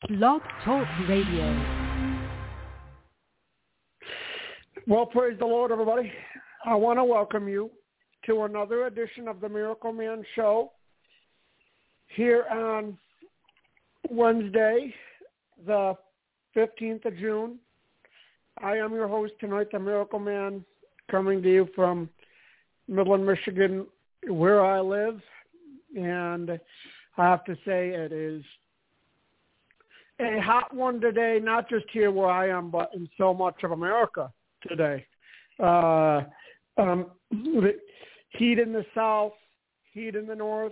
Blog Talk Radio. Well, praise the Lord, everybody. I want to welcome you to another edition of the Miracle Man Show here on Wednesday, the 15th of June. I am your host tonight, the Miracle Man, coming to you from Midland, Michigan, where I live. And I have to say it is a hot one today, not just here where I am, but in so much of America today. Heat in the south, heat in the north,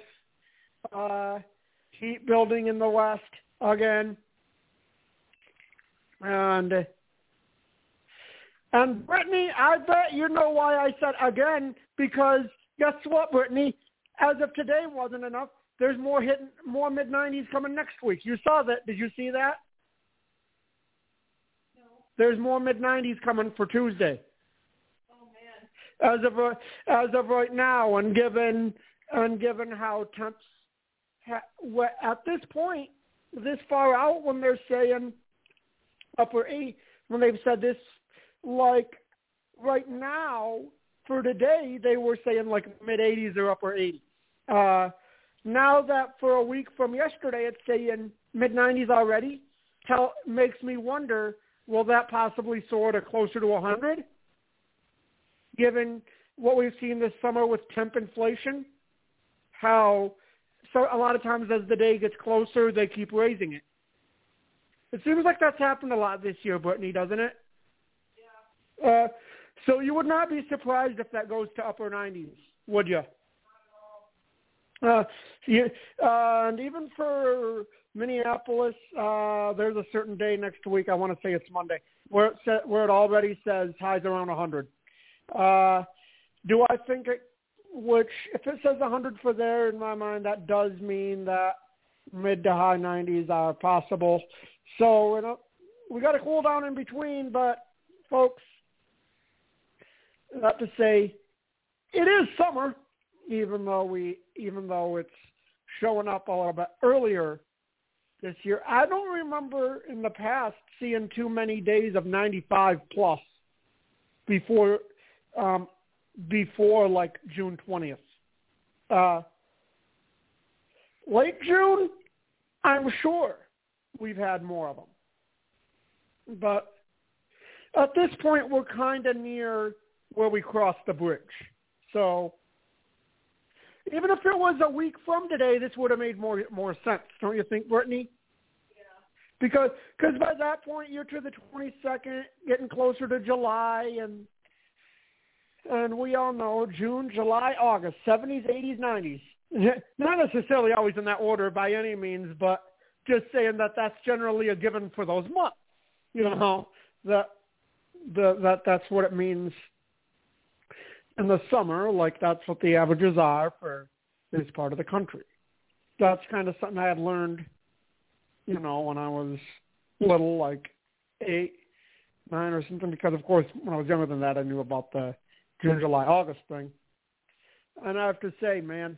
heat building in the west again. And Brittany, I bet you know why I said again, because guess what, Brittany? As of today wasn't enough. There's more mid-90s coming next week. You saw that. Did you see that? No. There's more mid-90s coming for Tuesday. Oh man. As of right now, and given how temps at this point, this far out, when they're saying upper 80, when they've said this, like right now for today, they were saying like mid-80s or upper 80s. Now that for a week from yesterday it's saying mid-90s already, makes me wonder, will that possibly soar to closer to 100? Given what we've seen this summer with temp inflation, so a lot of times as the day gets closer, they keep raising it. It seems like that's happened a lot this year, Brittany, doesn't it? Yeah. So you would not be surprised if that goes to upper 90s, would you? And even for Minneapolis, there's a certain day next week, I want to say it's Monday, where it already says highs around 100. Do I think if it says 100 for there, in my mind, that does mean that mid to high 90s are possible. So, we got to cool down in between, but folks, I have to say, it is summer, even though it's showing up a little bit earlier this year. I don't remember in the past seeing too many days of 95 plus before like June 20th. Late June, I'm sure we've had more of them. But at this point, we're kind of near where we crossed the bridge. So even if it was a week from today, this would have made more sense, don't you think, Brittany? Yeah. Because by that point, you're to the 22nd, getting closer to July, and we all know June, July, August, 70s, 80s, 90s. Not necessarily always in that order by any means, but just saying that that's generally a given for those months. You know, that's what it means in the summer, like that's what the averages are for this part of the country. That's kind of something I had learned, when I was little, like 8, 9 or something, because of course when I was younger than that, I knew about the June, July, August thing. And I have to say, man,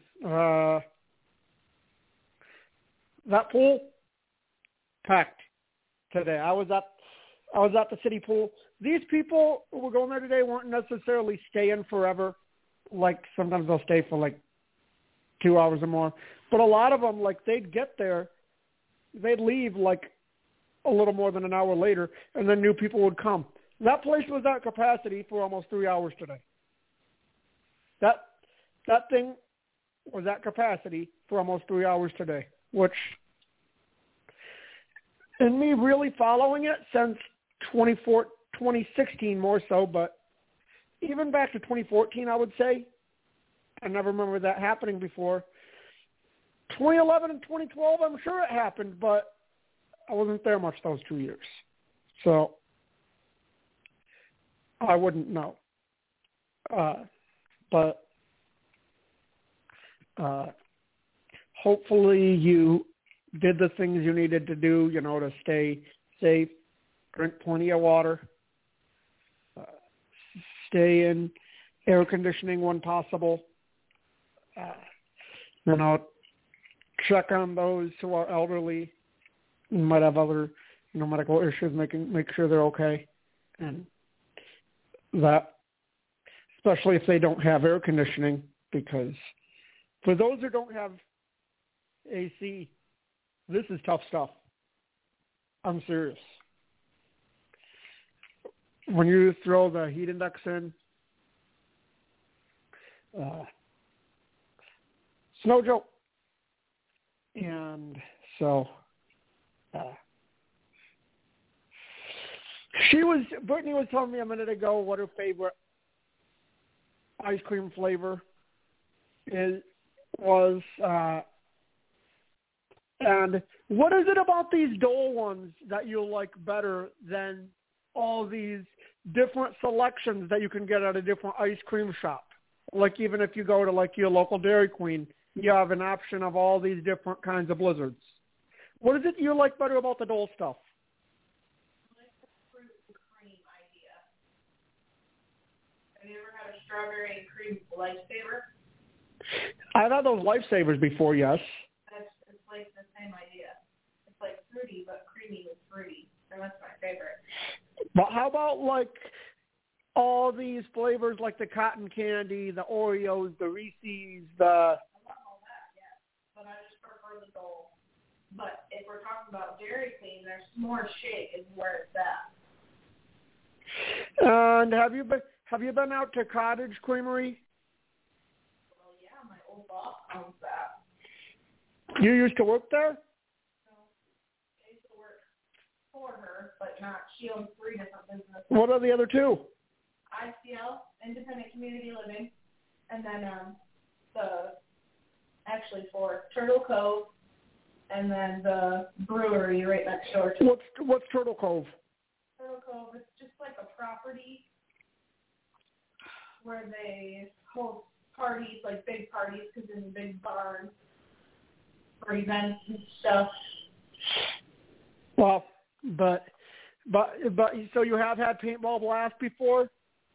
that pool packed today. I was at the city pool. These people who were going there today weren't necessarily staying forever. Like sometimes they'll stay for like 2 hours or more. But a lot of them, like they'd get there, they'd leave like a little more than an hour later, and then new people would come. That place was at capacity for almost 3 hours today. That thing was at capacity for almost 3 hours today, which, and me really following it since 2016 more so, but even back to 2014, I would say. I never remember that happening before. 2011 and 2012, I'm sure it happened, but I wasn't there much those 2 years. So I wouldn't know. But hopefully you did the things you needed to do, to stay safe, drink plenty of water, stay in air conditioning when possible, check on those who are elderly, might have other, medical issues, make sure they're okay, and that, especially if they don't have air conditioning, because for those who don't have AC, this is tough stuff. I'm serious. When you throw the heat index in, it's no joke. And so, Brittany was telling me a minute ago what her favorite ice cream flavor was, and what is it about these Dole ones that you like better than all these different selections that you can get at a different ice cream shop? Like, even if you go to, like, your local Dairy Queen, you have an option of all these different kinds of blizzards. What is it you like better about the Dole stuff? I like the fruit and cream idea. Have you ever had a strawberry and cream lifesaver? I've had those lifesavers before, yes. It's like the same idea. It's like fruity, but creamy with fruity. And that's my favorite. But how about, like, all these flavors, like the cotton candy, the Oreos, the Reese's, I love all that, yes. But I just prefer the Dole. But if we're talking about Dairy Queen, their s'more shake is where it's at. And have you been out to Cottage Creamery? Well, yeah, my old boss owns that. You used to work there? So I used to work for her, but not. She owns 3 different businesses. What are the other 2? ICL, Independent Community Living, and then actually 4, Turtle Cove, and then the brewery right next door to What's Turtle Cove? Turtle Cove. It's just like a property where they hold parties, like big parties, because in big barns for events and stuff. Well, but so you have had Paintball Blast before?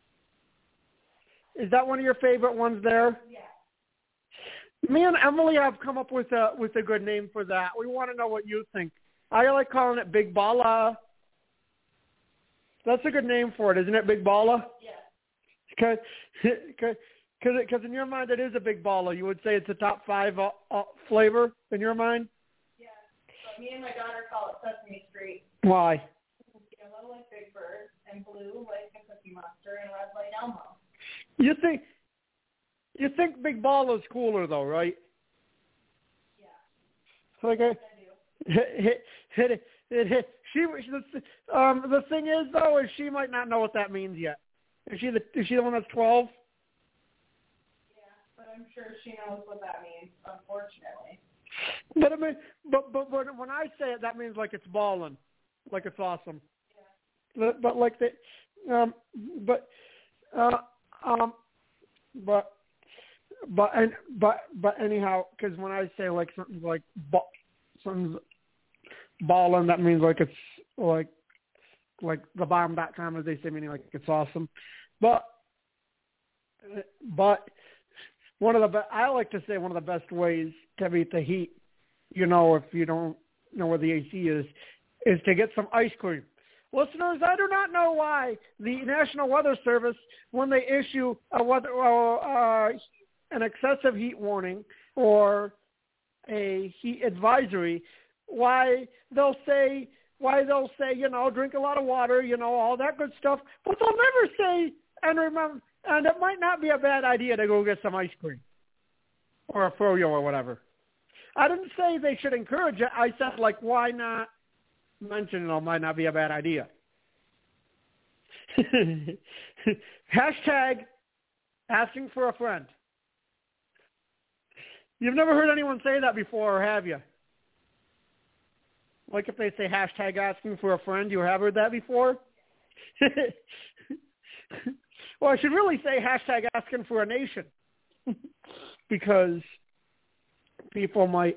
Is that one of your favorite ones there? Yeah. Me and Emily have come up with a good name for that. We want to know what you think. I like calling it Big Balla. That's a good name for it, isn't it, Big Balla? Yeah. Because in your mind it is a Big Balla. You would say it's a top 5 flavor in your mind? Yeah. But me and my daughter call it Sesame Street. Why? Yellow like Big Bird, and blue like the Cookie Monster, and red like Elmo. You think Big Balla is cooler though, right? Yeah. Okay. I do. The thing is though, is she might not know what that means yet. Is she the one that's 12? Yeah, but I'm sure she knows what that means, unfortunately. But I mean, but when I say it, that means like it's ballin', like it's awesome. Yeah. But like the, but anyhow, because when I say like something's like something's ballin', that means like it's like the bomb.com, as they say, meaning like it's awesome. But I like to say one of the best ways to beat the heat, if you don't know where the AC is to get some ice cream. Listeners, I do not know why the National Weather Service, when they issue an excessive heat warning or a heat advisory, why they'll say, drink a lot of water, all that good stuff, but they'll never say, and remember, and it might not be a bad idea to go get some ice cream or a froyo or whatever. I didn't say they should encourage it. I said, why not mention it might not be a bad idea. Hashtag asking for a friend. You've never heard anyone say that before, or have you? Like if they say hashtag asking for a friend, you have heard that before? Well, I should really say hashtag asking for a nation. Because people might,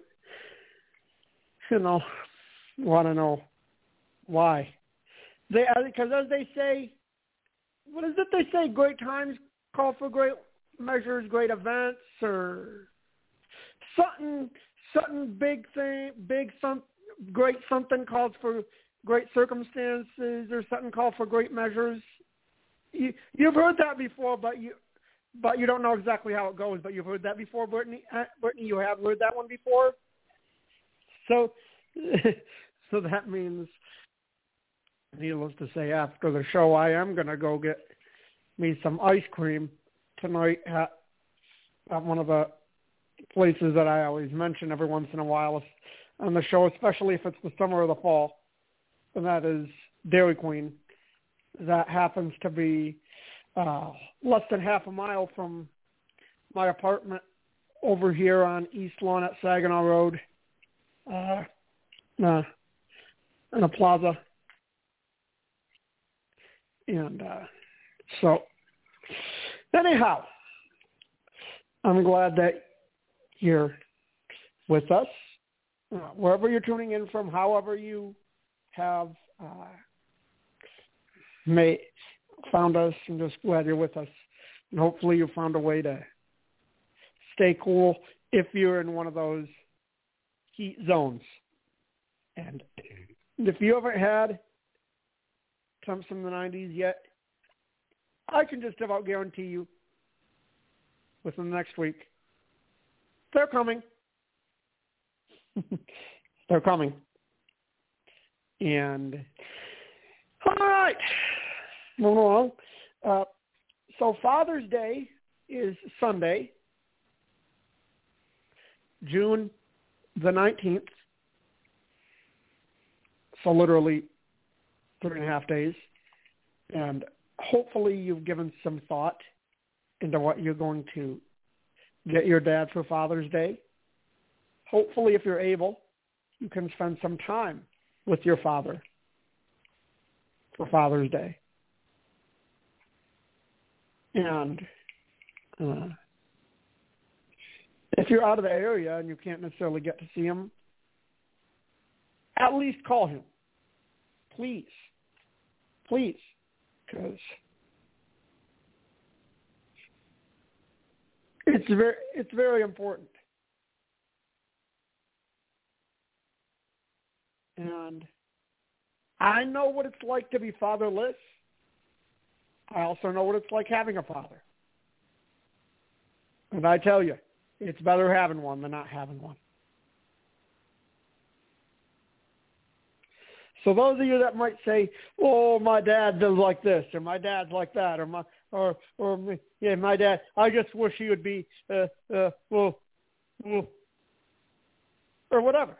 want to know why. Because as they say, what is it they say? Great times call for great measures, great events, or something big thing, great something calls for great circumstances, or something called for great measures. You've heard that before, but you don't know exactly how it goes. But you've heard that before, Brittany. Brittany, you have heard that one before. So that means, needless to say, after the show, I am going to go get me some ice cream tonight at one of the places that I always mention every once in a while on the show, especially if it's the summer or the fall, and that is Dairy Queen. That happens to be less than half a mile from my apartment over here on East Lawn at Saginaw Road, in a plaza. And so, anyhow, I'm glad that you're with us, wherever you're tuning in from, however you have found us. I'm just glad you're with us. And hopefully you found a way to stay cool if you're in one of those heat zones. And if you haven't had temps from the 90s yet, I can just about guarantee you within the next week, they're coming. They're coming. And all right, moving along. So Father's Day is Sunday, June the 19th. So literally 3.5 days. And hopefully you've given some thought into what you're going to get your dad for Father's Day. Hopefully, if you're able, you can spend some time with your father for Father's Day. And if you're out of the area and you can't necessarily get to see him, at least call him. Please. Please. Because it's very important. And I know what it's like to be fatherless. I also know what it's like having a father. And I tell you, it's better having one than not having one. So those of you that might say, "Oh, my dad does like this," or "My dad's like that," or my dad, I just wish he would be, or whatever.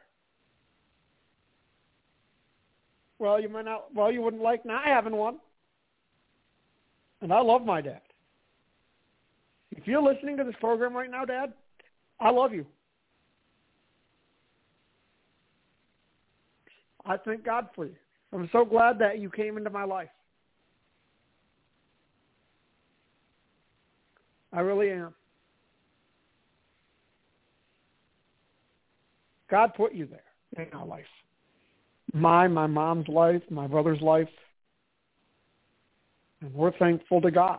Well, you might not. Well, you wouldn't like not having one. And I love my dad. If you're listening to this program right now, Dad, I love you. I thank God for you. I'm so glad that you came into my life. I really am. God put you there in our life. My mom's life, my brother's life. And we're thankful to God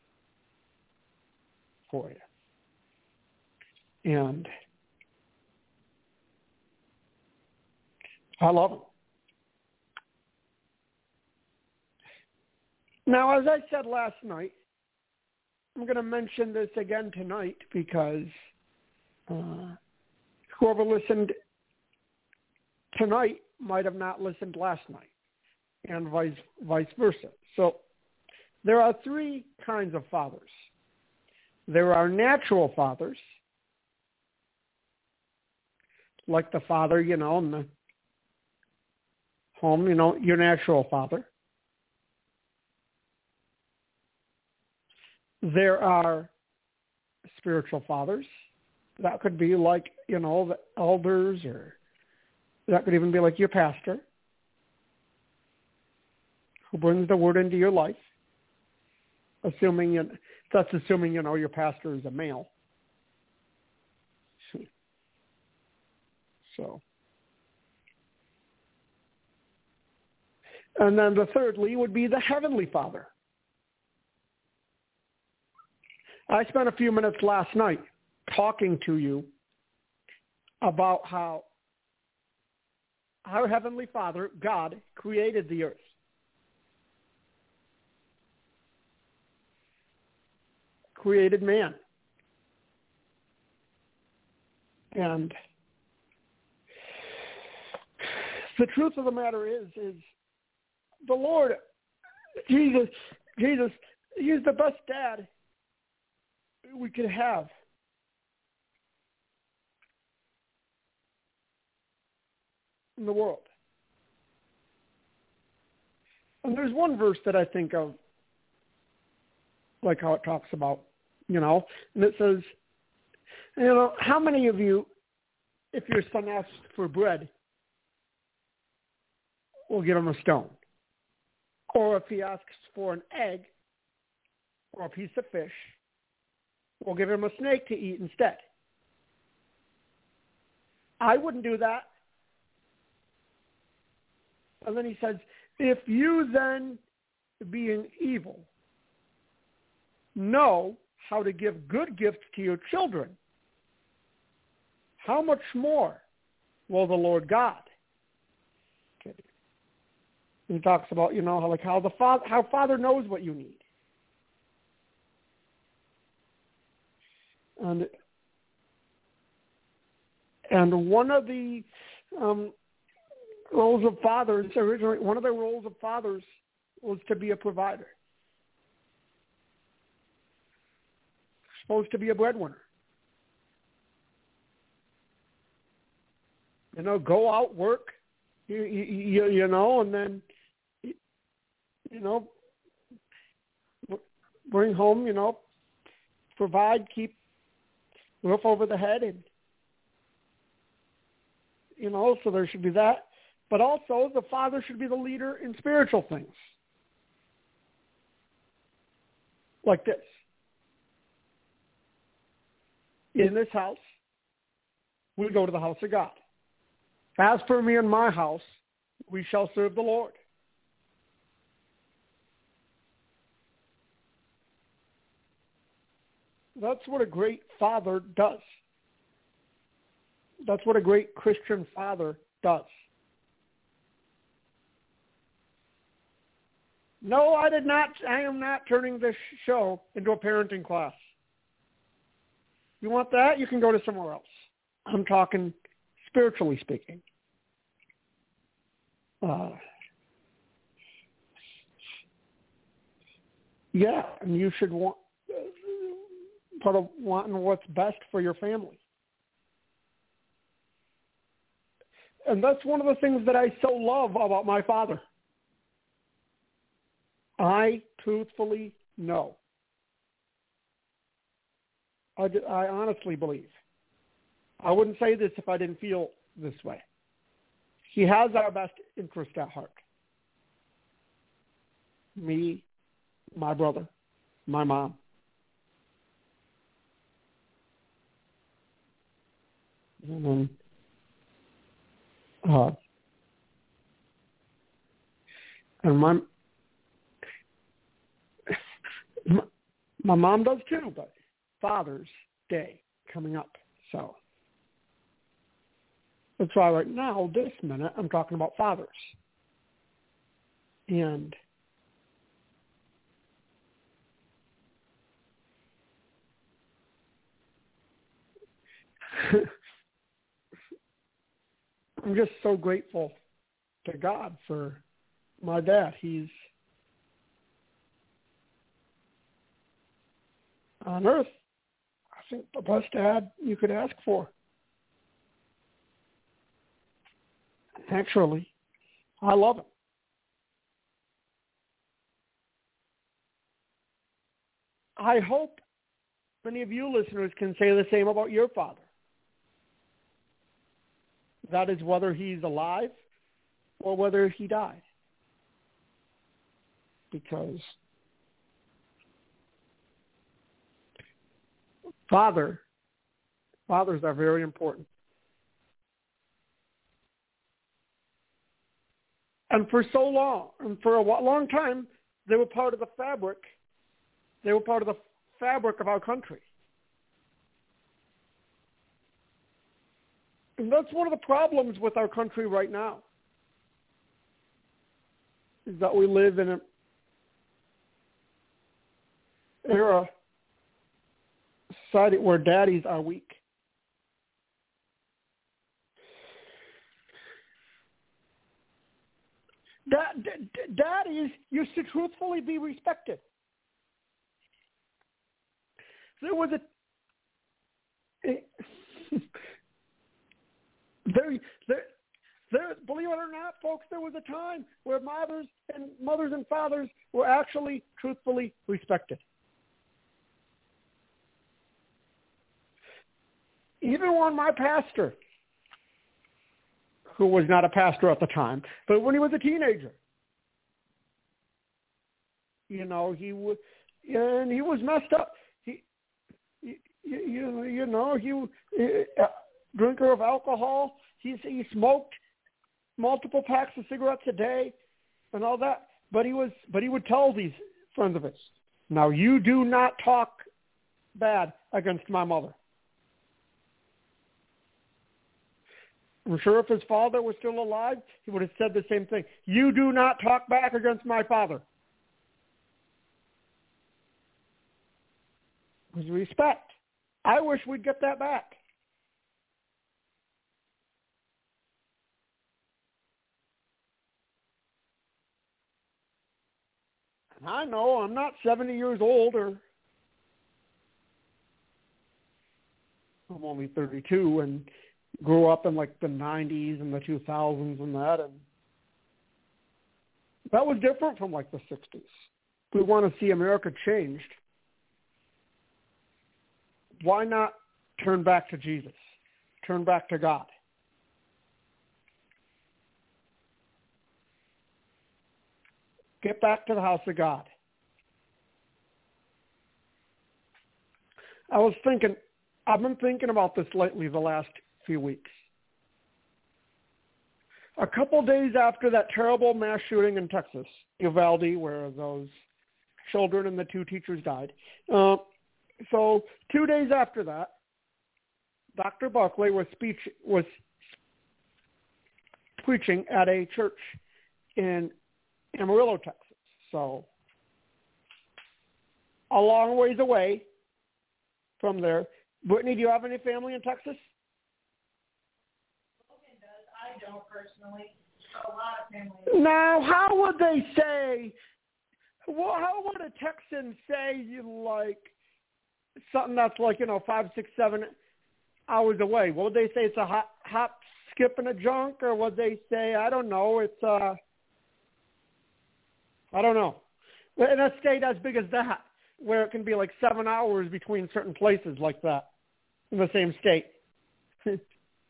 for you. And I love him. Now, as I said last night, I'm going to mention this again tonight because whoever listened tonight might have not listened last night, and vice versa. So there are 3 kinds of fathers. There are natural fathers, like the father, in the home, your natural father. There are spiritual fathers. That could be like, the elders, or that could even be like your pastor, who brings the word into your life. Assuming your pastor is a male. So, and then the thirdly would be the Heavenly Father. I spent a few minutes last night talking to you about how our Heavenly Father, God, created the earth. Created man. And the truth of the matter is the Lord, Jesus, He's the best dad we could have. In the world. And there's one verse that I think of, like how it talks about, and it says, how many of you, if your son asks for bread, will give him a stone? Or if he asks for an egg or a piece of fish, we'll give him a snake to eat instead. I wouldn't do that. And then he says, if you then, being evil, know how to give good gifts to your children, how much more will the Lord God? Okay. He talks about, how Father knows what you need. And one of the roles of fathers, originally, one of the roles of fathers was to be a provider. Supposed to be a breadwinner. Go out, work, and then, bring home, provide, keep roof over the head, and, so there should be that. But also, the father should be the leader in spiritual things. Like this. In this house, we go to the house of God. As for me and my house, we shall serve the Lord. That's what a great father does. That's what a great Christian father does. No, I am not turning this show into a parenting class. You want that? You can go to somewhere else. I'm talking spiritually speaking. And you should want part of wanting what's best for your family. And that's one of the things that I so love about my father. I truthfully know. I honestly believe. I wouldn't say this if I didn't feel this way. He has our best interest at heart. Me, my brother, my mom. And my mom does too, but Father's Day coming up. So that's why right now, this minute, I'm talking about fathers. And I'm just so grateful to God for my dad. He's on earth, I think, the best dad you could ask for. Actually, I love him. I hope many of you listeners can say the same about your father. That is whether he's alive or whether he died. Because fathers are very important. And for so long, and for a long time, they were part of the fabric. They were part of the fabric of our country. And that's one of the problems with our country right now. is that we live in an era, society where daddies are weak. Daddies used to truthfully be respected. There was believe it or not, folks, there was a time where mothers and fathers were actually truthfully respected. Even when my pastor, who was not a pastor at the time, but when he was a teenager, he was messed up. He drinker of alcohol. He smoked multiple packs of cigarettes a day and all that. But he would tell these friends of his, now you do not talk bad against my mother. I'm sure if his father was still alive, he would have said the same thing. You do not talk back against my father. It was respect. I wish we'd get that back. And I know I'm not 70 years old, or I'm only 32 and grew up in like the 90s and the 2000s and that. And that was different from like the 60s. We want to see America changed. Why not turn back to Jesus? Turn back to God. Get back to the house of God. I've been thinking about this lately the last few weeks. A couple days after that terrible mass shooting in Texas, Uvalde, where those children and the two teachers died. So 2 days after that, Dr. Buckley was preaching at a church in Amarillo, Texas. So a long ways away from there. Brittany, do you have any family in Texas? Logan does. I don't personally. A lot of family. Now, how would they say? Well, how would a Texan say like something that's like 5, 6, 7 hours away? What would they say? It's a hop, skip, and a junk, or would they say I don't know? It's I don't know. In a state as big as that, where it can be like 7 hours between certain places like that in the same state. They do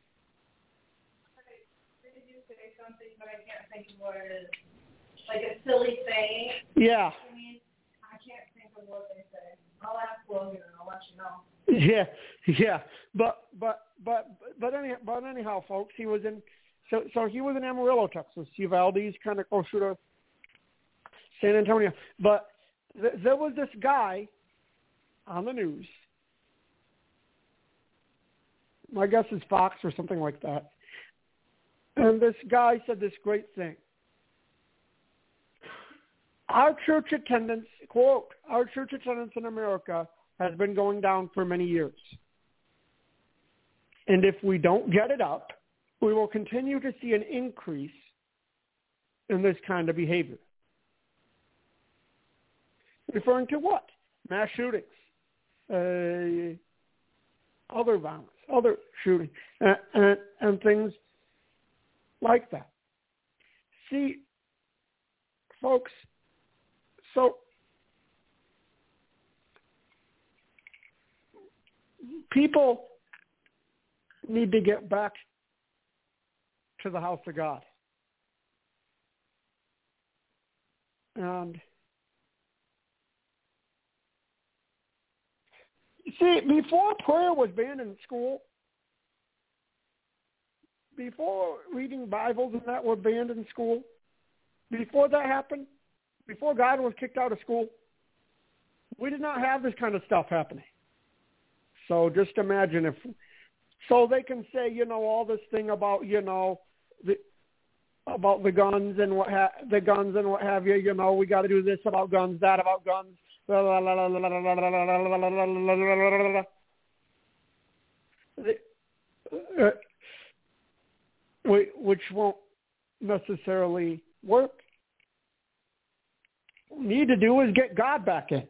say something, but I can't think of what it is. Like a silly saying. Yeah. I mean, I can't think of what they say. I'll ask Logan and I'll let you know. Yeah. But anyhow, folks, he was in Amarillo, Texas. Uvalde's kind of closer to San Antonio. But there was this guy on the news. My guess is Fox or something like that. And this guy said this great thing. Our church attendance, quote, our church attendance in America has been going down for many years. And if we don't get it up, we will continue to see an increase in this kind of behavior. Referring to what? Mass shootings, other violence, other shooting, and things like that. See, folks, so people need to get back to the house of God. And see, before prayer was banned in school, before reading Bibles and that were banned in school, before that happened, before God was kicked out of school, we did not have this kind of stuff happening. So just imagine so they can say, all this thing about, about the guns and what have you. You know, we got to do this about guns, that about guns. Which won't necessarily work. What we need to do is get God back in.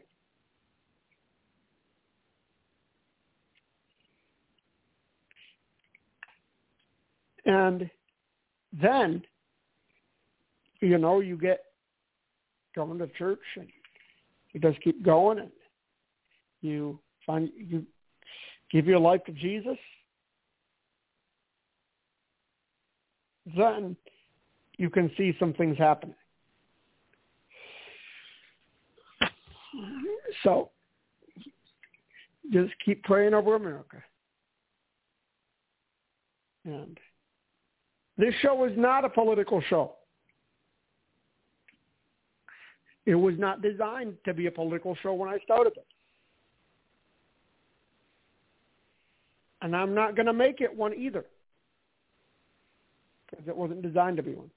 And then, you know, you get going to church and you just keep going and you give your life to Jesus. Then you can see some things happening. So just keep praying over America. And this show is not a political show. It was not designed to be a political show when I started it. And I'm not going to make it one either, because it wasn't designed to be one.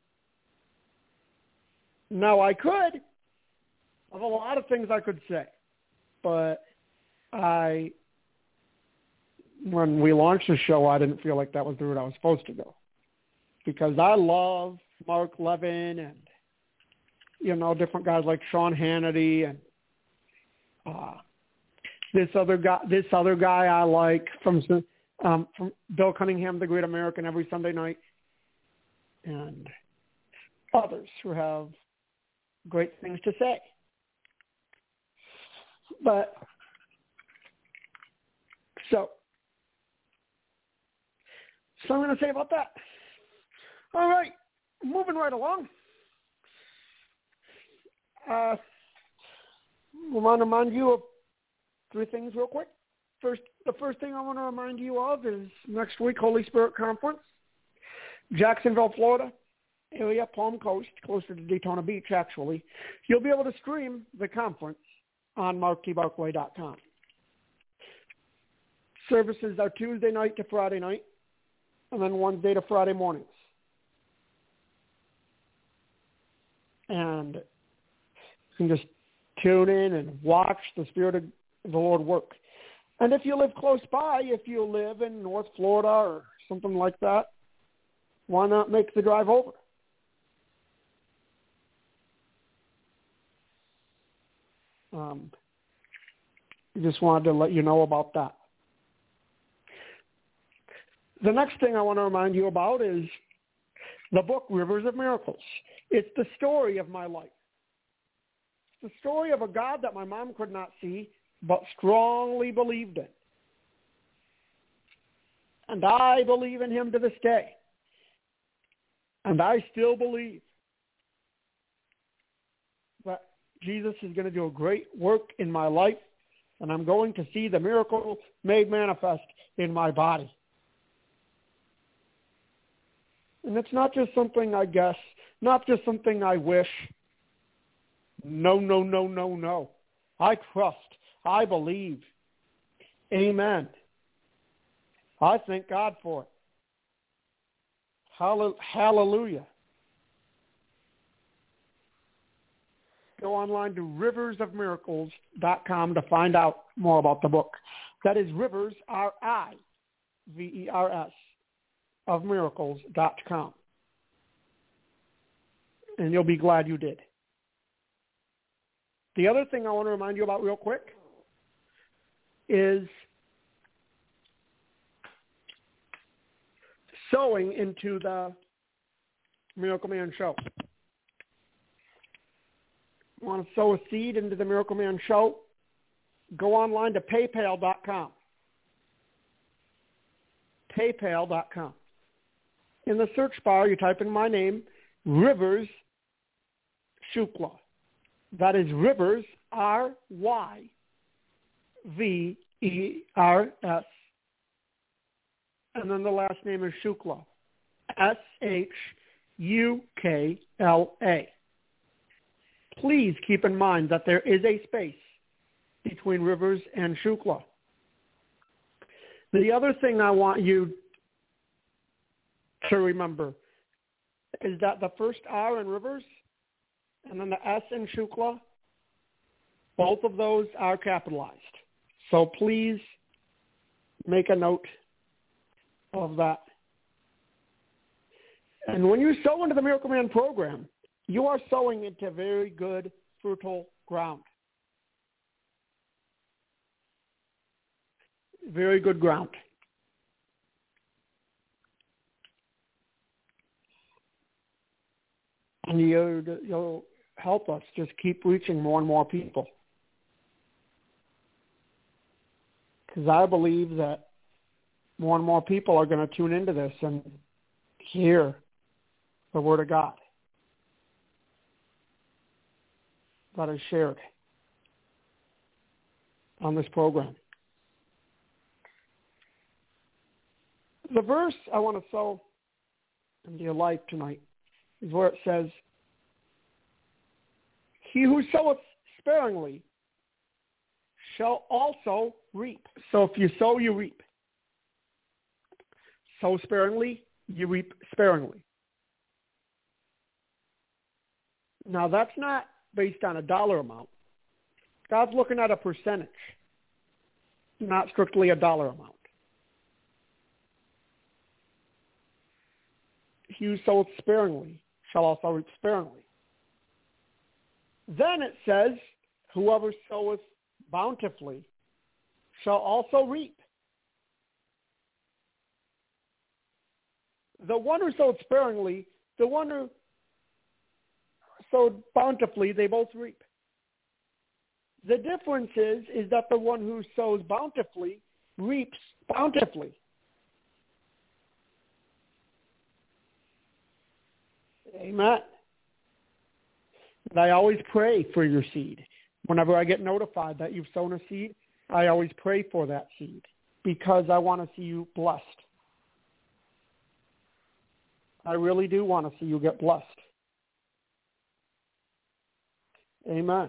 Now, I could have a lot of things I could say, but when we launched the show, I didn't feel like that was the route I was supposed to go, because I love Mark Levin and, you know, different guys like Sean Hannity and this other guy I like from Bill Cunningham, The Great American, every Sunday night, and others who have great things to say. But so I'm going to say about that. All right, moving right along. I want to remind you of three things real quick. The first thing I want to remind you of is next week, Holy Spirit Conference, Jacksonville, Florida area, Palm Coast, closer to Daytona Beach, actually. You'll be able to stream the conference on marktbarclay.com. Services are Tuesday night to Friday night, and then Wednesday to Friday mornings. And you can just tune in and watch the Spirit of the Lord work. And if you live close by, if you live in North Florida or something like that, why not make the drive over? Just wanted to let you know about that. The next thing I want to remind you about is the book, Rivers of Miracles. It's the story of my life. It's the story of a God that my mom could not see, but strongly believed in. And I believe in him to this day. And I still believe that Jesus is going to do a great work in my life, and I'm going to see the miracle made manifest in my body. And it's not just something I guess, not just something I wish. No, no, no, no, no. I trust. I believe. Amen. I thank God for it. Hallelujah. Go online to riversofmiracles.com to find out more about the book. That is Rivers, R-I-V-E-R-S, of miracles.com. And you'll be glad you did. The other thing I want to remind you about real quick is sewing into the Miracle Man Show. Want to sow a seed into the Miracle Man Show? Go online to paypal.com. Paypal.com. In the search bar, you type in my name, Rivers Shukla. That is Rivers, R-Y-V-E-R-S. And then the last name is Shukla, S-H-U-K-L-A. Please keep in mind that there is a space between Rivers and Shukla. The other thing I want you to remember is that the first R in Rivers and then the S in Shukla, both of those are capitalized. So please make a note of that. And when you sow into the Miracle Man program, you are sowing into very good, fertile ground. Very good ground. And you'll help us just keep reaching more and more people. Because I believe that more and more people are going to tune into this and hear the Word of God that is shared on this program. The verse I want to sow into your life tonight is where it says, "He who soweth sparingly shall also reap." So if you sow, you reap. Sow sparingly, you reap sparingly. Now that's not based on a dollar amount. God's looking at a percentage, not strictly a dollar amount. He who soweth sparingly shall also reap sparingly. Then it says, whoever soweth bountifully shall also reap. The one who sowed sparingly, the one who sowed bountifully, they both reap. The difference is that the one who sows bountifully reaps bountifully. Amen. And I always pray for your seed. Whenever I get notified that you've sown a seed, I always pray for that seed because I want to see you blessed. I really do want to see you get blessed. Amen.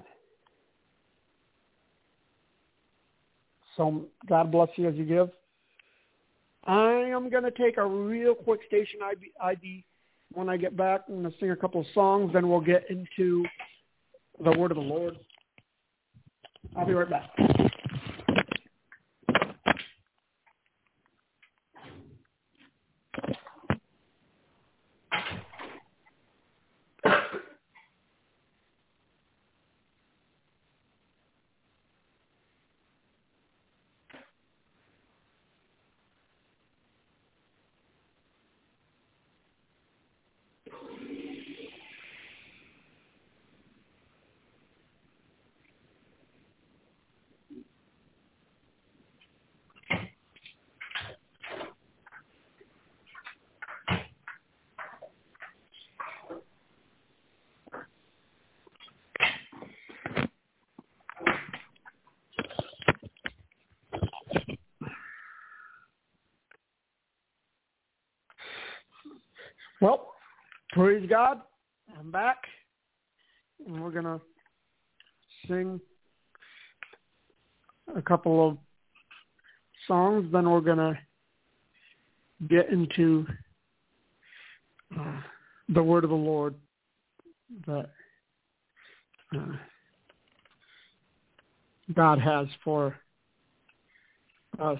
So God bless you as you give. I am going to take a real quick station ID when I get back. I'm going to sing a couple of songs, then we'll get into the word of the Lord. I'll be right back. Well, praise God. I'm back. And we're going to sing a couple of songs. Then we're going to get into the word of the Lord that God has for us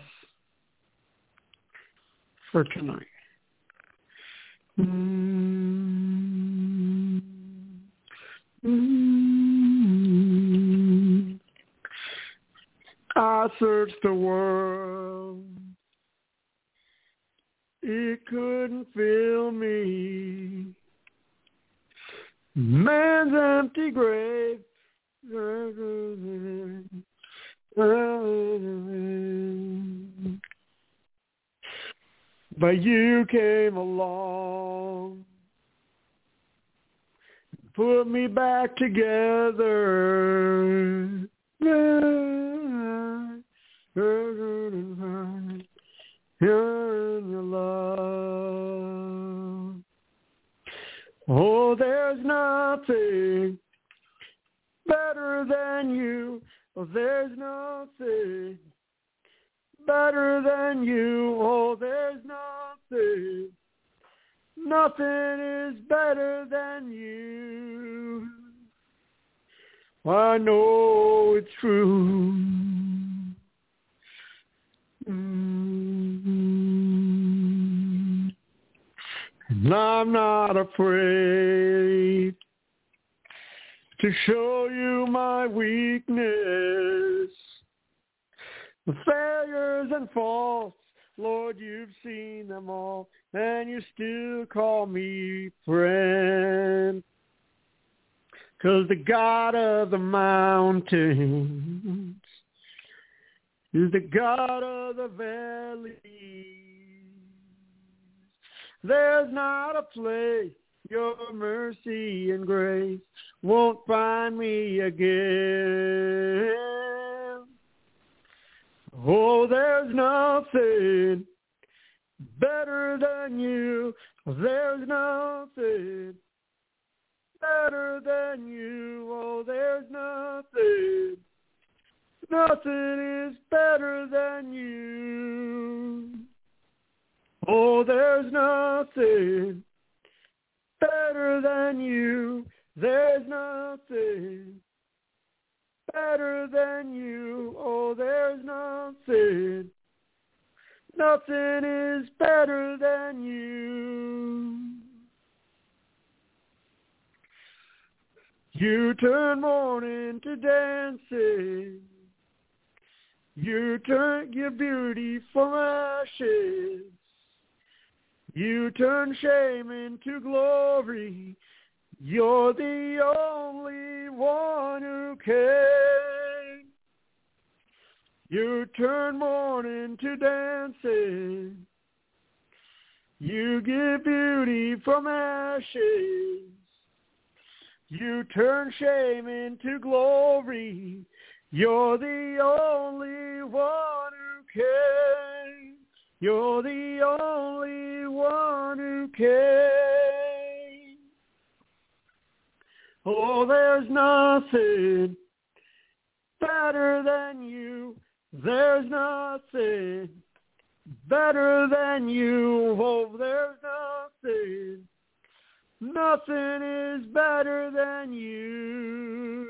for tonight. I searched the world, it couldn't fill me. Man's empty grave, but you came along, put me back together. Here in your love. Oh, there's nothing better than you. Oh, there's nothing better than you. Oh, there's nothing Nothing is better than you. I know it's true. And I'm not afraid to show you my weakness. The failures and faults, Lord, you've seen them all, and you still call me friend. 'Cause the God of the mountains is the God of the valleys. There's not a place your mercy and grace won't find me again. Oh, there's nothing better than you. There's nothing better than you. Oh, there's nothing. Nothing is better than you. Oh, there's nothing better than you. There's nothing better than you. Oh, there's nothing. Nothing is better than you. You turn mourning to dancing. You turn your beauty from ashes. You turn shame into glory. You're the only one who can. You turn mourning to dancing. You give beauty from ashes. You turn shame into glory. You're the only one who can. You're the only one who can. Oh, there's nothing better than you. There's nothing better than you. Oh, there's nothing. Nothing is better than you.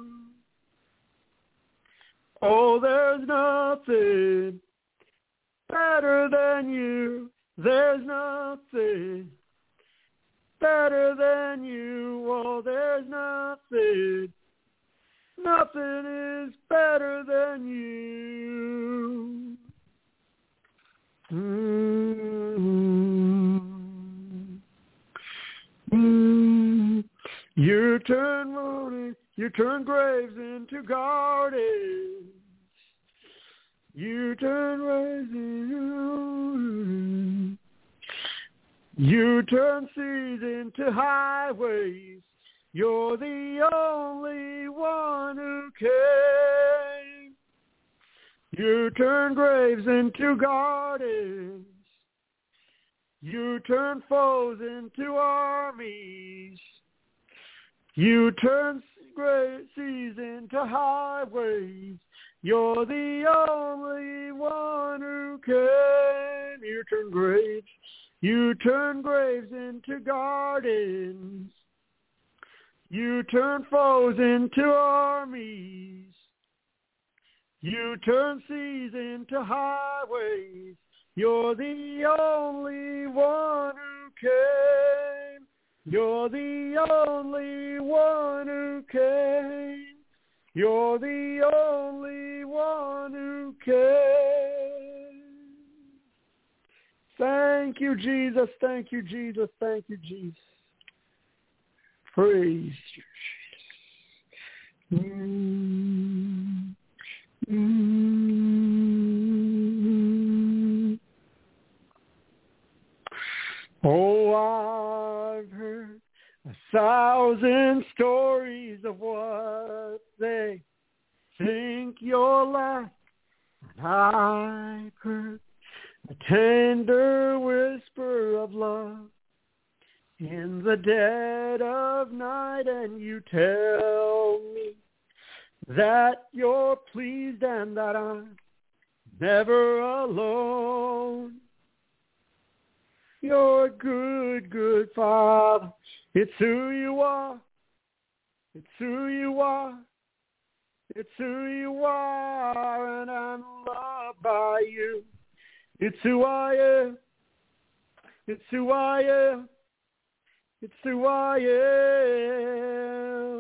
Oh, there's nothing better than you. There's nothing better than you. Oh, there's nothing. Nothing is better than you. You turn mourning, you turn graves into gardens. You turn rising. You turn seas into highways. You're the only one who can. You turn graves into gardens. You turn foes into armies. You turn seas into highways. You're the only one who can. You turn graves into gardens. You turn foes into armies. You turn seas into highways. You're the only one who can. You're the only one who can. You're the only one who can. Thank you, Jesus. Thank you, Jesus. Thank you, Jesus. Praise you, Jesus. Oh, I've heard 1,000 stories of what they think you're like. And I've heard a tender whisper of love in the dead of night, and you tell me that you're pleased and that I'm never alone. You're a good, good Father. It's who you are. It's who you are. It's who you are, and I'm loved by you. It's who I am. It's who I am. It's who I am.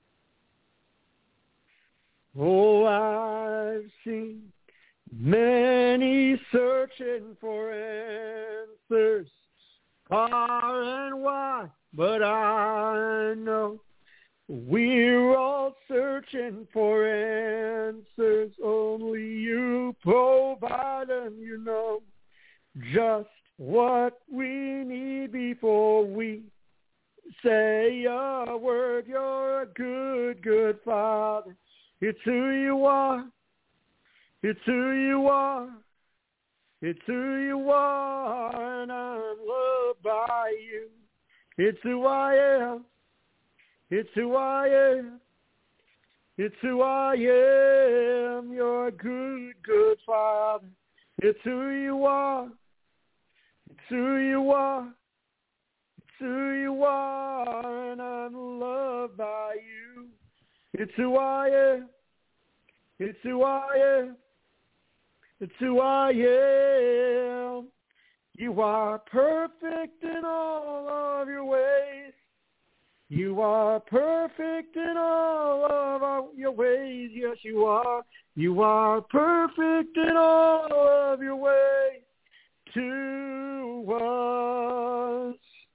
Oh, I've seen many searching for answers, far and wide, but I know we're all searching for answers. Only you provide them, you know just what we need before we say a word. You're a good, good Father. It's who you are. It's who you are. It's who you are, and I'm loved by you. It's who I am. It's who I am. It's who I am. You're a good, good Father. It's who you are. It's who you are. It's who you are, and I'm loved by you. It's who I am. It's who I am. It's who I am. You are perfect in all of your ways. You are perfect in all of your ways. Yes, you are. You are perfect in all of your ways to us.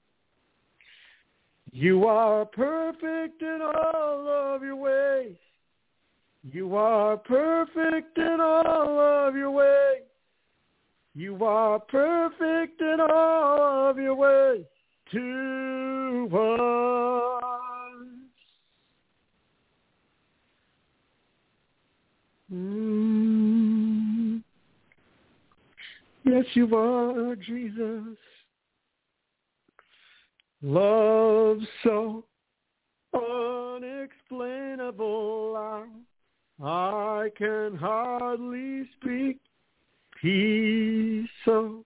You are perfect in all of your ways. You are perfect in all of your ways. You are perfect in all of your ways to us. Yes, you are, Jesus. Love so unexplainable, I can hardly speak. Peace so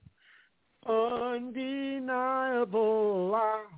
undeniable,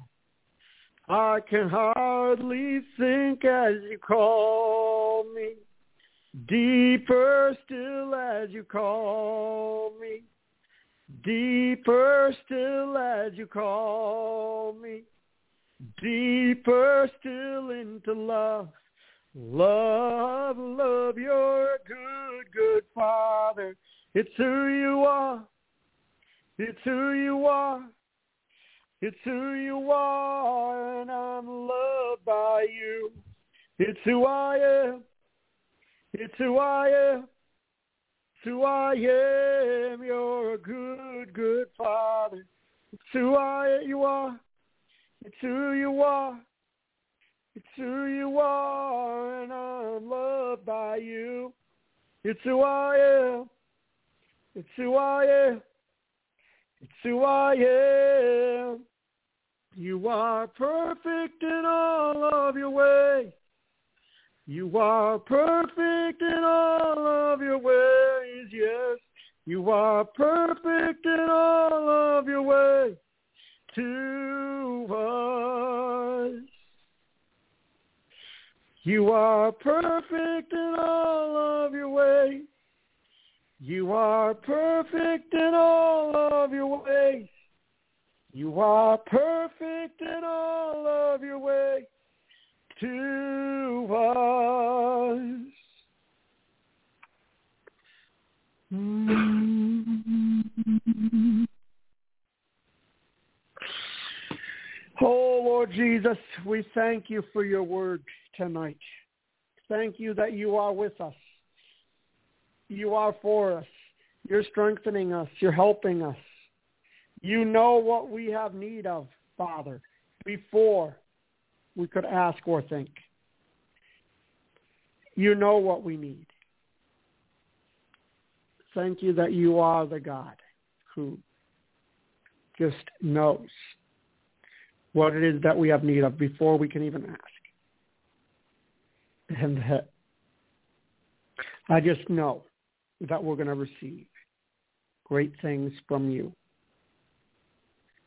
I can hardly think as you call me. Deeper still as you call me. Deeper still as you call me. Deeper still into love. Love, love, you're a good, good Father. It's who you are. It's who you are. It's who you are, and I'm loved by you. It's who I am. It's who I am. It's who I am. You're a good, good Father. It's who you are. It's who you are. It's who you are, and I'm loved by you. It's who I am. It's who I am. It's who I am. You are perfect in all of your ways. You are perfect in all of your ways, yes. You are perfect in all of your ways to us. You are perfect in all of your ways. You are perfect in all of your ways. You are perfect in all of your ways to us. Oh, Lord Jesus, we thank you for your word tonight. Thank you that you are with us. You are for us. You're strengthening us. You're helping us. You know what we have need of, Father, before we could ask or think. You know what we need. Thank you that you are the God who just knows what it is that we have need of before we can even ask. And I just know that we're going to receive great things from you.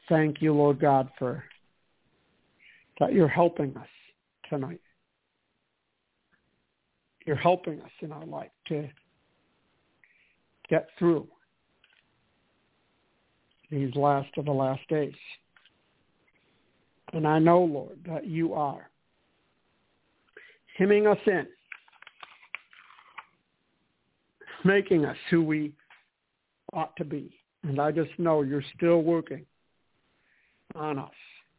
Thank you, Lord God, for that you're helping us tonight. You're helping us in our life to get through these last of the last days. And I know, Lord, that you are hemming us in, making us who we ought to be. And I just know you're still working on us.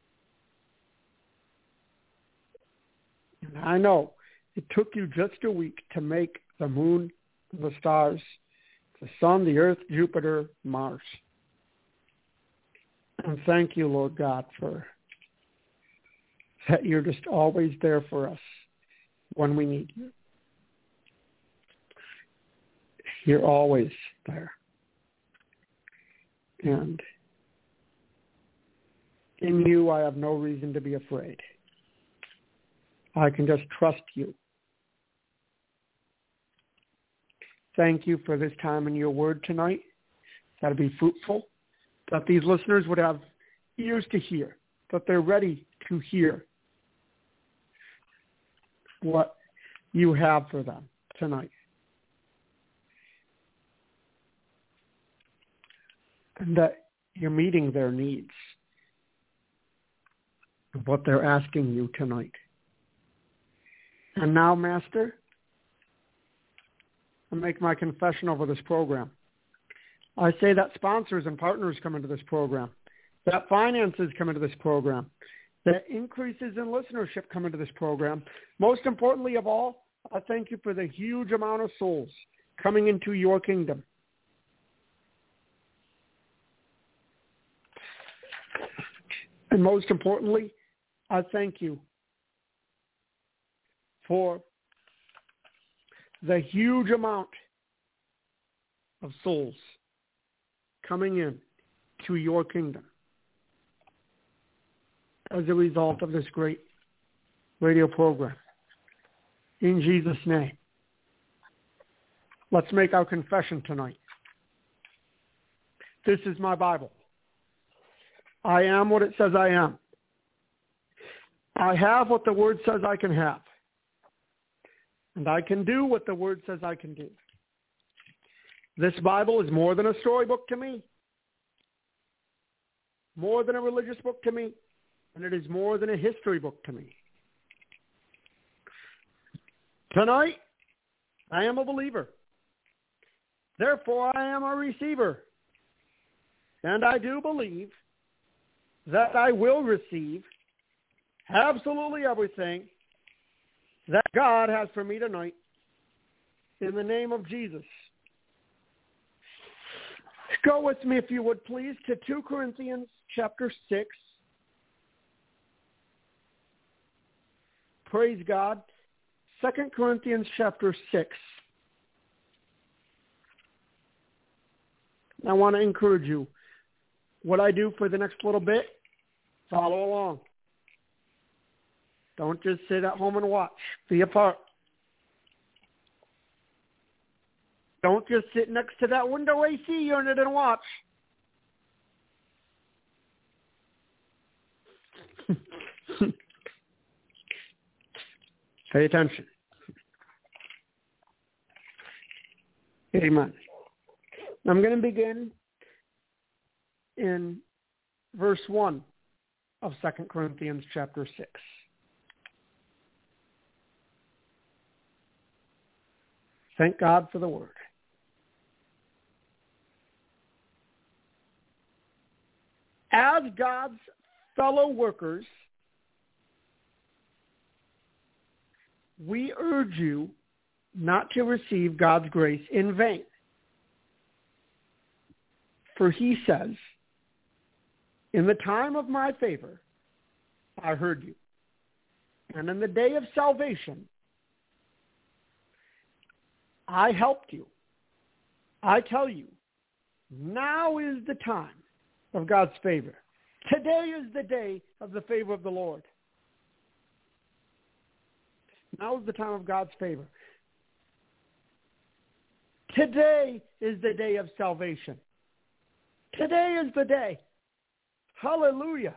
And I know it took you just a week to make the moon, the stars, the sun, the earth, Jupiter, Mars. And thank you, Lord God, for that you're just always there for us when we need you. You're always there. And in you, I have no reason to be afraid. I can just trust you. Thank you for this time in your word tonight. That'll be fruitful. That these listeners would have ears to hear. That they're ready to hear what you have for them tonight. And that you're meeting their needs. Of what they're asking you tonight. And now, Master, I make my confession over this program. I say that sponsors and partners come into this program, that finances come into this program, that increases in listenership come into this program. Most importantly of all, I thank you for the huge amount of souls coming into your kingdom. And most importantly, I thank you for the huge amount of souls coming in to your kingdom as a result of this great radio program. In Jesus' name, let's make our confession tonight. This is my Bible. I am what it says I am. I have what the Word says I can have. And I can do what the Word says I can do. This Bible is more than a storybook to me, more than a religious book to me, and it is more than a history book to me. Tonight, I am a believer. Therefore, I am a receiver. And I do believe that I will receive absolutely everything that God has for me tonight in the name of Jesus. Go with me, if you would, please, to 2 Corinthians chapter 6. Praise God. 2 Corinthians chapter 6. I want to encourage you. What I do for the next little bit, follow along. Don't just sit at home and watch. Be a part. Don't just sit next to that window AC unit and watch. Pay attention. Amen. I'm going to begin in verse 1 of 2 Corinthians chapter 6. Thank God for the Word. As God's fellow workers, we urge you not to receive God's grace in vain. For he says, in the time of my favor, I heard you. And in the day of salvation, I helped you. I tell you, now is the time of God's favor. Today is the day of the favor of the Lord. Now is the time of God's favor. Today is the day of salvation. Today is the day. Hallelujah.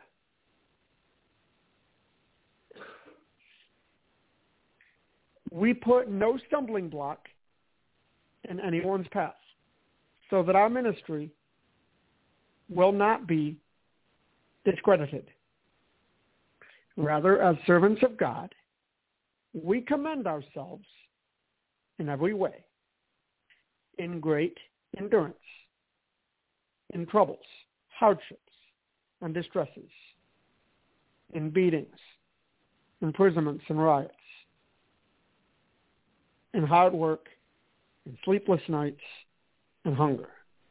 We put no stumbling block in anyone's path so that our ministry will not be discredited. Rather, as servants of God, we commend ourselves in every way, in great endurance, in troubles, hardships, and distresses, in beatings, imprisonments, and riots, in hard work, in sleepless nights, and hunger,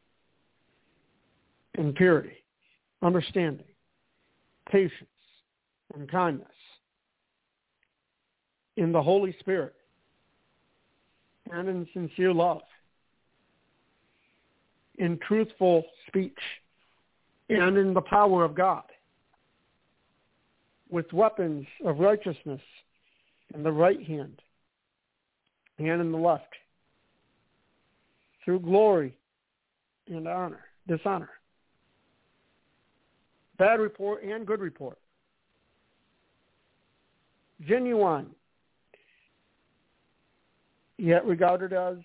in purity, understanding, patience, and kindness, in the Holy Spirit, and in sincere love, in truthful speech, and in the power of God, with weapons of righteousness in the right hand and in the left, through glory and dishonor, bad report and good report, genuine, yet regarded as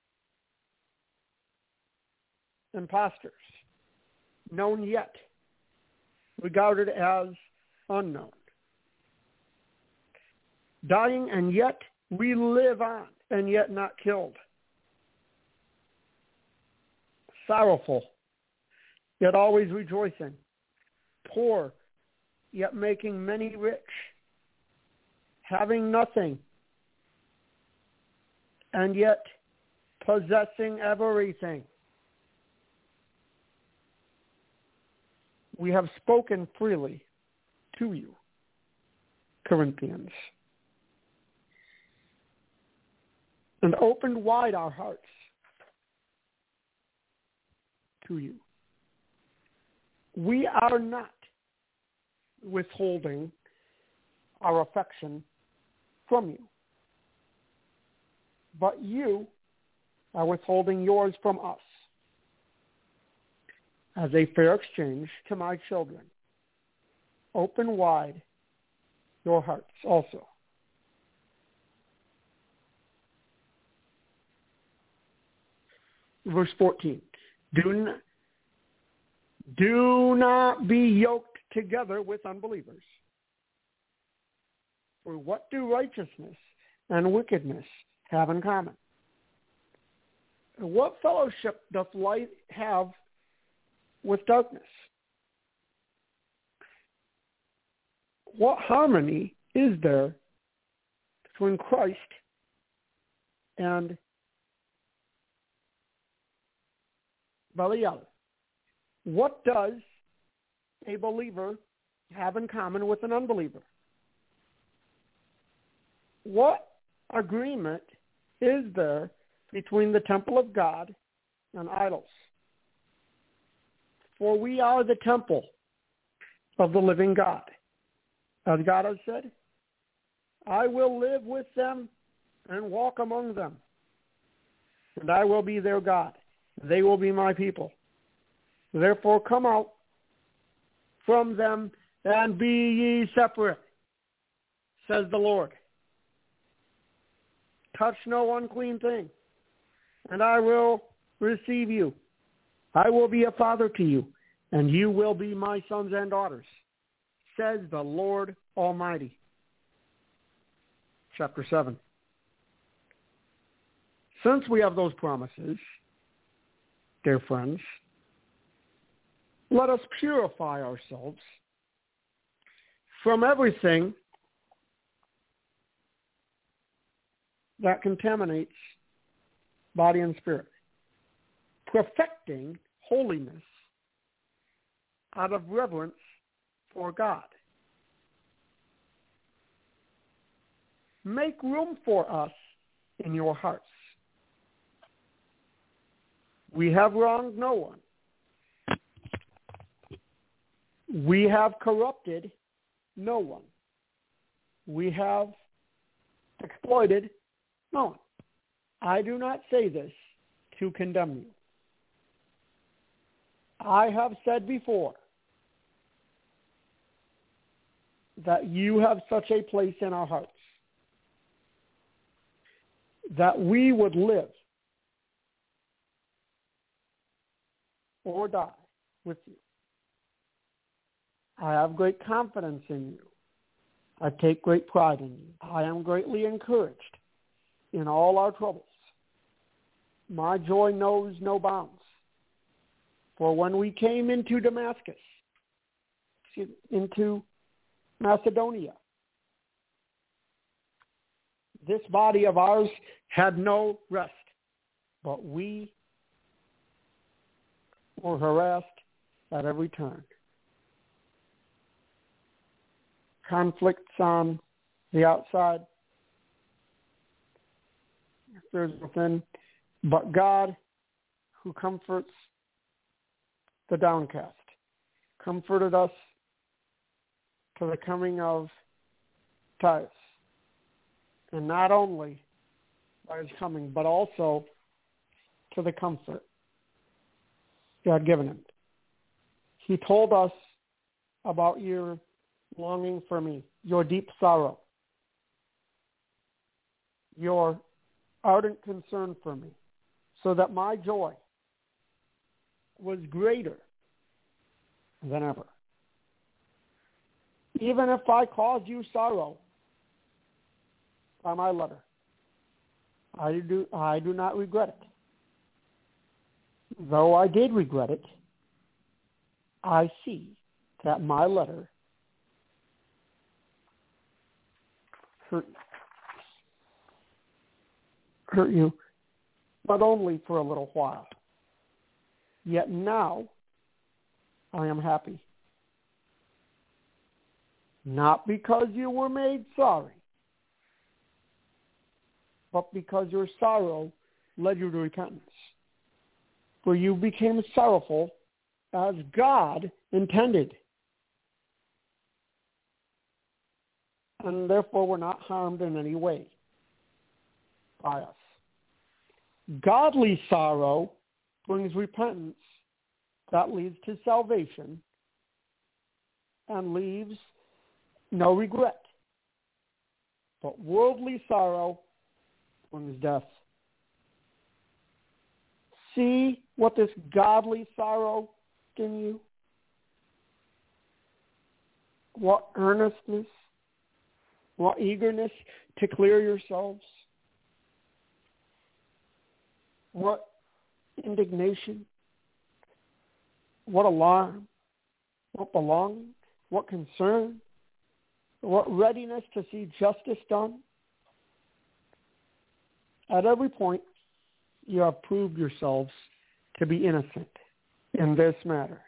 impostors, known yet regarded as unknown, dying and yet we live on and yet not killed, sorrowful yet always rejoicing, poor yet making many rich, having nothing and yet possessing everything. We have spoken freely to you, Corinthians, and opened wide our hearts to you. We are not withholding our affection from you, but you are withholding yours from us as a fair exchange to my children. Open wide your hearts also. Verse 14. Do not be yoked together with unbelievers. For what do righteousness and wickedness have in common? What fellowship doth light have with darkness? What harmony is there between Christ and Belial? What does a believer have in common with an unbeliever? What agreement is there between the temple of God and idols? For we are the temple of the living God. As God has said, I will live with them and walk among them, and I will be their God. They will be my people. Therefore come out from them and be ye separate, says the Lord. Touch no unclean thing, and I will receive you. I will be a father to you, and you will be my sons and daughters, says the Lord Almighty. Chapter 7. Since we have those promises, dear friends, let us purify ourselves from everything that contaminates body and spirit, perfecting holiness out of reverence for God. Make room for us in your hearts. We have wronged no one. We have corrupted no one. We have exploited no one. I do not say this to condemn you. I have said before that you have such a place in our hearts that we would live or die with you. I have great confidence in you. I take great pride in you. I am greatly encouraged in all our troubles. My joy knows no bounds. For when we came into into Macedonia, this body of ours had no rest, but we were harassed at every turn. Conflicts on the outside, there's within, but God, who comforts the downcast, comforted us to the coming of Titus. And not only by his coming, but also to the comfort he had given him. He told us about your longing for me, your deep sorrow, your ardent concern for me, so that my joy was greater than ever. Even if I caused you sorrow by my letter, I do not regret it. Though I did regret it, I see that my letter hurt you, but only for a little while. Yet now I am happy. Not because you were made sorry, but because your sorrow led you to repentance. For you became sorrowful as God intended, and therefore were not harmed in any way by us. Godly sorrow brings repentance that leads to salvation and leaves no regret. But worldly sorrow brings death. See what this godly sorrow in you? What earnestness, what eagerness to clear yourselves, what indignation, what alarm, what belonging, what concern, what readiness to see justice done. At every point, you have proved yourselves to be innocent in this matter.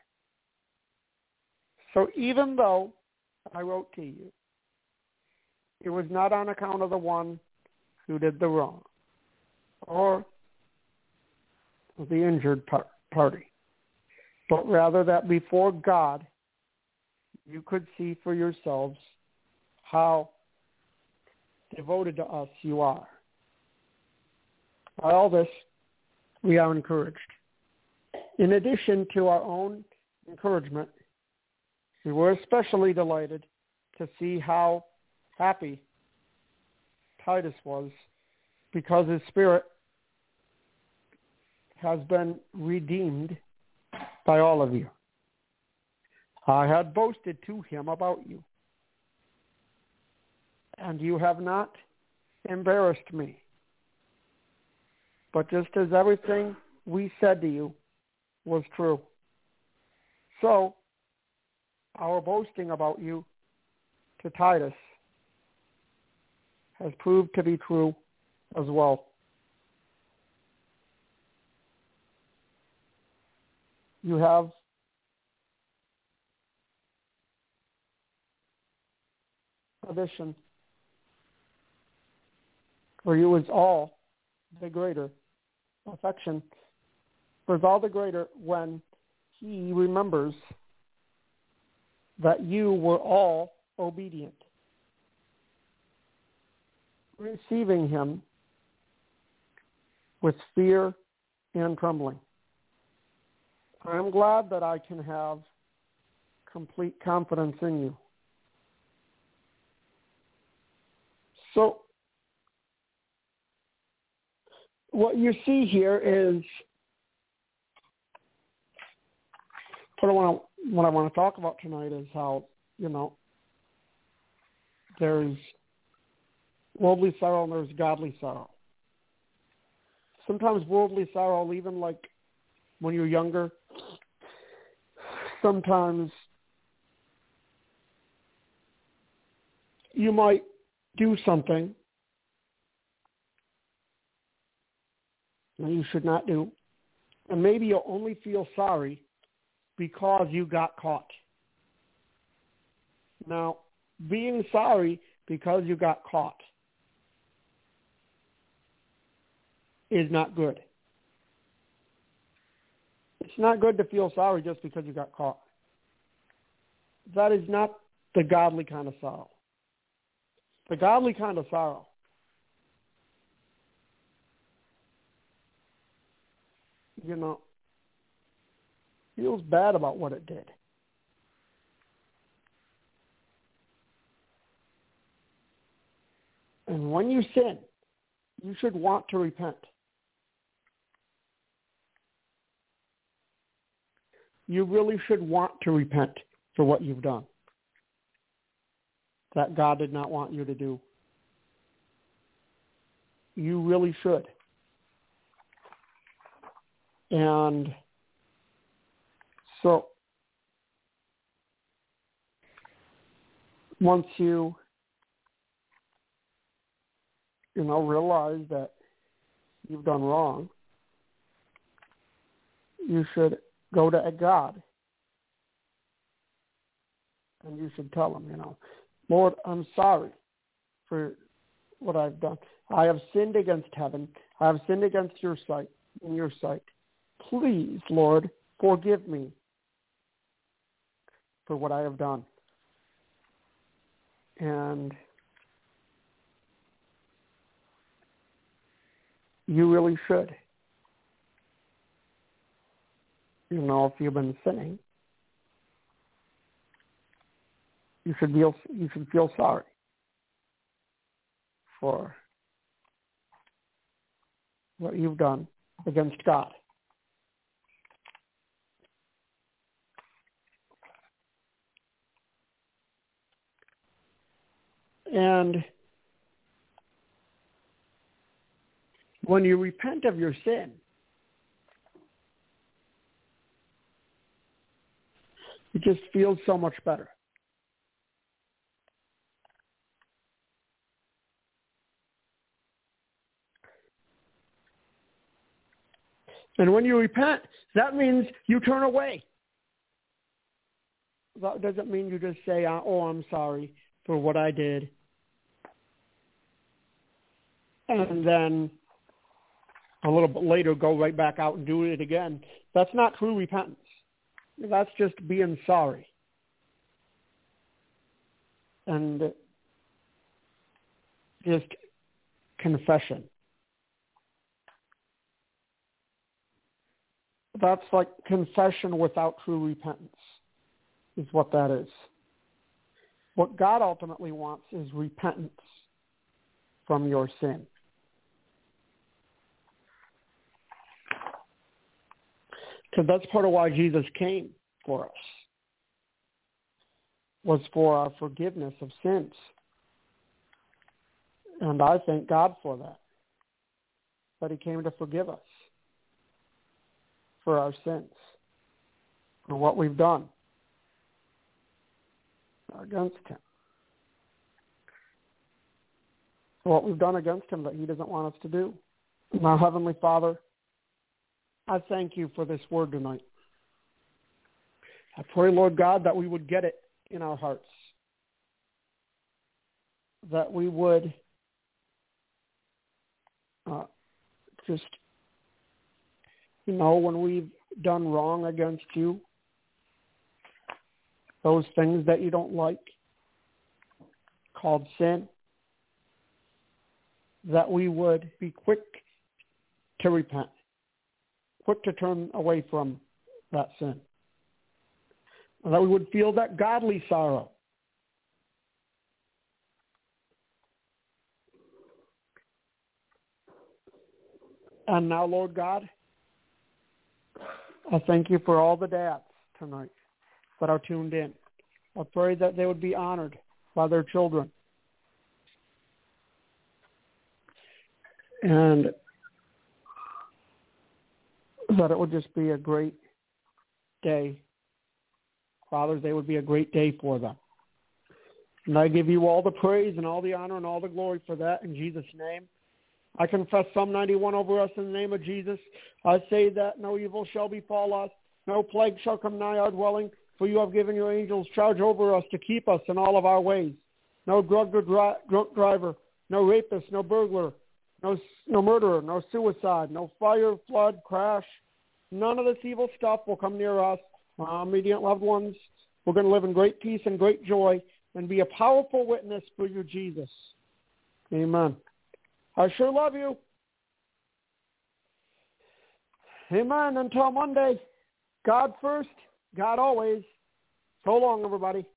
So even though I wrote to you, it was not on account of the one who did the wrong or the injured party, but rather that before God you could see for yourselves how devoted to us you are. By all this, we are encouraged. In addition to our own encouragement, we were especially delighted to see how happy Titus was because his spirit has been redeemed by all of you. I had boasted to him about you, and you have not embarrassed me. But just as everything we said to you was true, so our boasting about you to Titus has proved to be true as well. You have addition, for you is all the greater affection, for is all the greater when he remembers that you were all obedient, receiving him with fear and trembling. I am glad that I can have complete confidence in you, So what you see here is what I want to talk about tonight is how, there's worldly sorrow and there's godly sorrow. Sometimes worldly sorrow, even like when you're younger, sometimes you might do something that you should not do, and maybe you'll only feel sorry because you got caught. Now, being sorry because you got caught is not good. It's not good to feel sorry just because you got caught. That is not the godly kind of sorrow. The godly kind of sorrow feels bad about what it did. And when you sin, you should want to repent. You really should want to repent for what you've done that God did not want you to do. You really should. And so once you realize that you've done wrong, you should go to God and you should tell him, Lord, I'm sorry for what I've done. I have sinned against heaven. I have sinned against your sight, in your sight. Please, Lord, forgive me for what I have done. And you really should. If you've been sinning, you should feel sorry for what you've done against God. And when you repent of your sin, it just feels so much better. And when you repent, that means you turn away. That doesn't mean you just say, oh, I'm sorry for what I did. And then a little bit later go right back out and do it again. That's not true repentance. That's just being sorry. And just confession. That's like confession without true repentance, is what that is. What God ultimately wants is repentance from your sin. Because that's part of why Jesus came for us, was for our forgiveness of sins. And I thank God for that he came to forgive us for our sins, for what we've done against him, for what we've done against him that he doesn't want us to do. Now, Heavenly Father, I thank you for this word tonight. I pray, Lord God, that we would get it in our hearts, that we would just, when we've done wrong against you, those things that you don't like, called sin, that we would be quick to repent, quick to turn away from that sin, and that we would feel that godly sorrow, And now, Lord God, I thank you for all the dads tonight that are tuned in. I pray that they would be honored by their children. And that it would just be a great day. Father's Day would be a great day for them. And I give you all the praise and all the honor and all the glory for that in Jesus' name. I confess Psalm 91 over us in the name of Jesus. I say that no evil shall befall us, no plague shall come nigh our dwelling, for you have given your angels charge over us to keep us in all of our ways. No drunk driver, no rapist, no burglar, no murderer, no suicide, no fire, flood, crash. None of this evil stuff will come near us. Our immediate loved ones, we're going to live in great peace and great joy and be a powerful witness for you, Jesus. Amen. I sure love you. Amen. Until Monday, God first, God always. So long, everybody.